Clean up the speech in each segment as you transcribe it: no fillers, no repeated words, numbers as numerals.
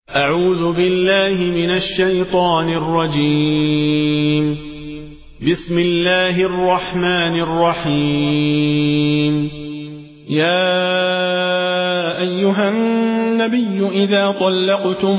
أعوذ بالله من الشيطان الرجيم. بسم الله الرحمن الرحيم. يا أيها النبي إذا طلقتم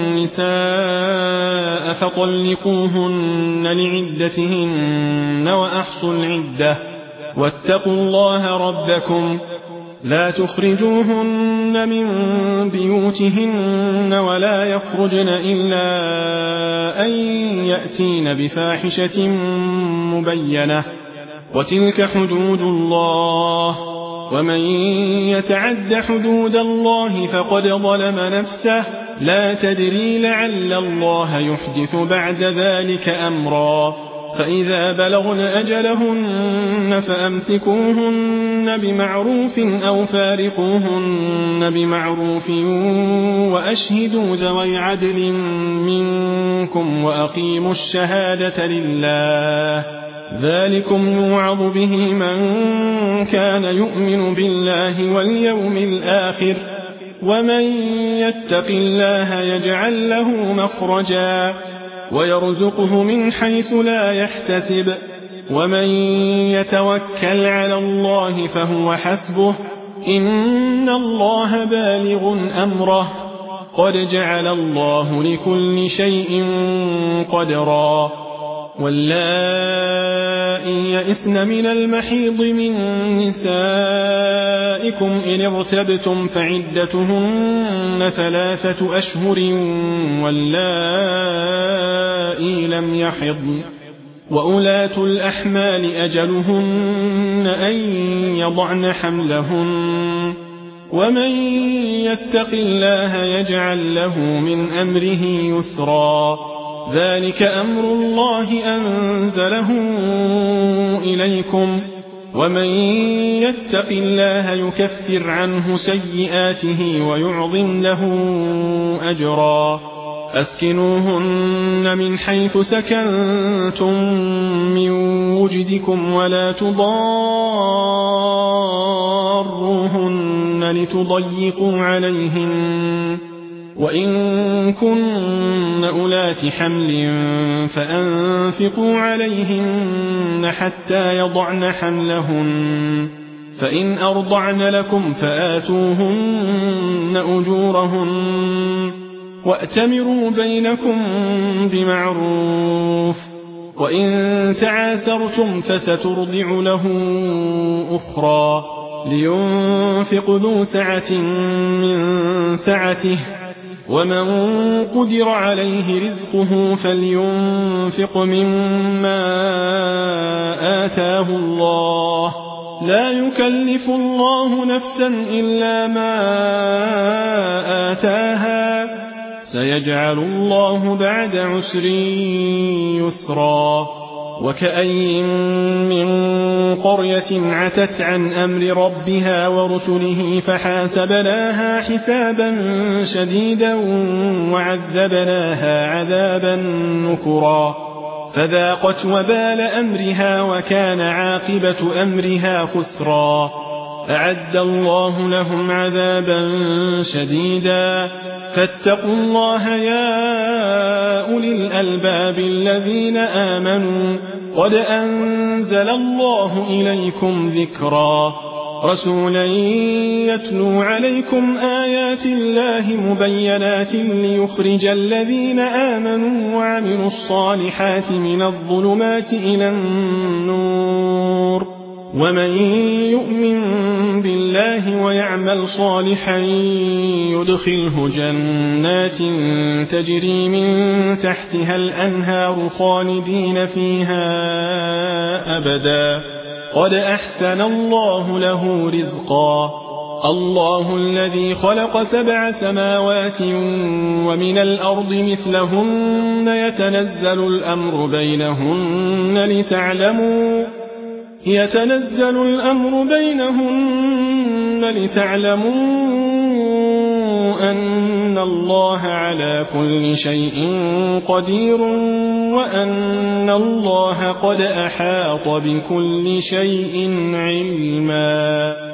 النساء فطلقوهن لعدتهن وأحصوا العدة واتقوا الله ربكم لا تخرجوهن من بيوتهن ولا يخرجن إلا أن يأتين بفاحشة مبينة وتلك حدود الله ومن يتعد حدود الله فقد ظلم نفسه لا تدري لعل الله يحدث بعد ذلك أمرا فإذا بلغن أجلهن فأمسكوهن بمعروف أو فارقوهن بمعروف وأشهدوا ذوي عدل منكم وأقيموا الشهادة لله ذلكم يوعظ به من كان يؤمن بالله واليوم الآخر ومن يتق الله يجعل له مخرجا ويرزقه من حيث لا يحتسب ومن يتوكل على الله فهو حسبه إن الله بالغ أمره قد جعل الله لكل شيء قدرا واللائي يئسن من المحيض من نسائكم إن ارتبتم فعدتهن 3 أشهر واللائي لم يحضن وأولاة الأحمال أجلهن أن يضعن حملهن ومن يتق الله يجعل له من أمره يسرا ذلك أمر الله أنزله إليكم ومن يتق الله يكفر عنه سيئاته ويعظم له أجرا أسكنوهن من حيث سكنتم من وجدكم ولا تضاروهن لتضيقوا عليهن وإن كن أولات حمل فأنفقوا عليهن حتى يضعن حملهن فإن أرضعن لكم فآتوهن أجورهن وأتمروا بينكم بمعروف وإن تعاسرتم فسترضع له أخرى لينفق ذو سعة من سعته ومن قدر عليه رزقه فلينفق مما آتاه الله لا يكلف الله نفسا إلا ما آتاها سيجعل الله بعد عسر يسرا وكأين من قرية عتت عن أمر ربها ورسله فحاسبناها حسابا شديدا وعذبناها عذابا نكرا فذاقت وبال أمرها وكان عاقبة أمرها خسرا أعد الله لهم عذابا شديدا فاتقوا الله يا أولي الألباب الذين آمنوا قد أنزل الله إليكم ذكرا رسولا يتلو عليكم آيات الله مبينات ليخرج الذين آمنوا وعملوا الصالحات من الظلمات إلى النور ومن يؤمن بالله ويعمل صالحا يدخله جنات تجري من تحتها الأنهار خالدين فيها أبدا قد أحسن الله له رزقا الله الذي خلق 7 سماوات ومن الأرض مثلهن يتنزل الأمر بينهن لتعلموا أن الله على كل شيء قدير وأن الله قد أحاط بكل شيء علما